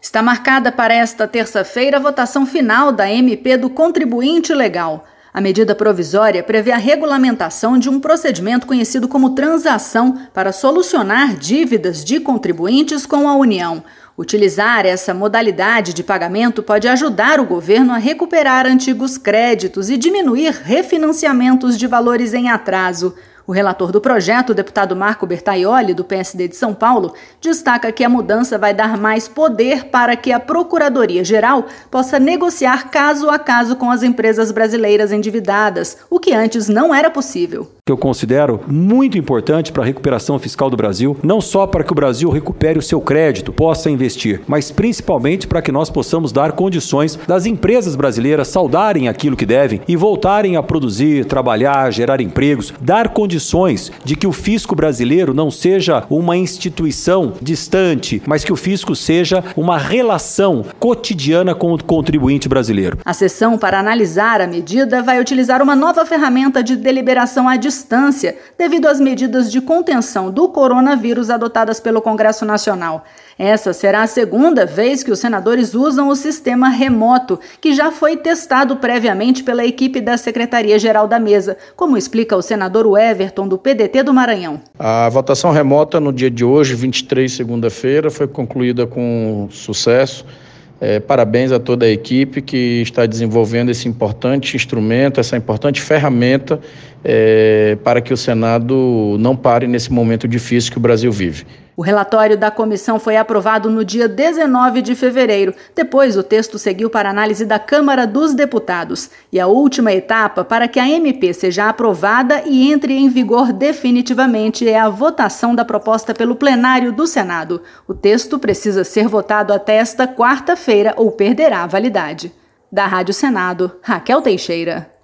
Está marcada para esta terça-feira a votação final da MP do Contribuinte Legal. A medida provisória prevê a regulamentação de um procedimento conhecido como transação para solucionar dívidas de contribuintes com a União. Utilizar essa modalidade de pagamento pode ajudar o governo a recuperar antigos créditos e diminuir refinanciamentos de valores em atraso. O relator do projeto, o deputado Marco Bertaioli, do PSD de São Paulo, destaca que a mudança vai dar mais poder para que a Procuradoria-Geral possa negociar caso a caso com as empresas brasileiras endividadas, o que antes não era possível. Que eu considero muito importante para a recuperação fiscal do Brasil, não só para que o Brasil recupere o seu crédito, possa investir, mas principalmente para que nós possamos dar condições das empresas brasileiras saudarem aquilo que devem e voltarem a produzir, trabalhar, gerar empregos, dar condições de que o fisco brasileiro não seja uma instituição distante, mas que o fisco seja uma relação cotidiana com o contribuinte brasileiro. A sessão para analisar a medida vai utilizar uma nova ferramenta de deliberação à distância, devido às medidas de contenção do coronavírus adotadas pelo Congresso Nacional. Essa será a segunda vez que os senadores usam o sistema remoto, que já foi testado previamente pela equipe da Secretaria-Geral da Mesa, como explica o senador Everton, do PDT do Maranhão. A votação remota no dia de hoje, 23, segunda-feira, foi concluída com sucesso. Parabéns a toda a equipe que está desenvolvendo esse importante instrumento, essa importante ferramenta para que o Senado não pare nesse momento difícil que o Brasil vive. O relatório da comissão foi aprovado no dia 19 de fevereiro. Depois, o texto seguiu para análise da Câmara dos Deputados. E a última etapa para que a MP seja aprovada e entre em vigor definitivamente é a votação da proposta pelo plenário do Senado. O texto precisa ser votado até esta quarta-feira ou perderá a validade. Da Rádio Senado, Raquel Teixeira.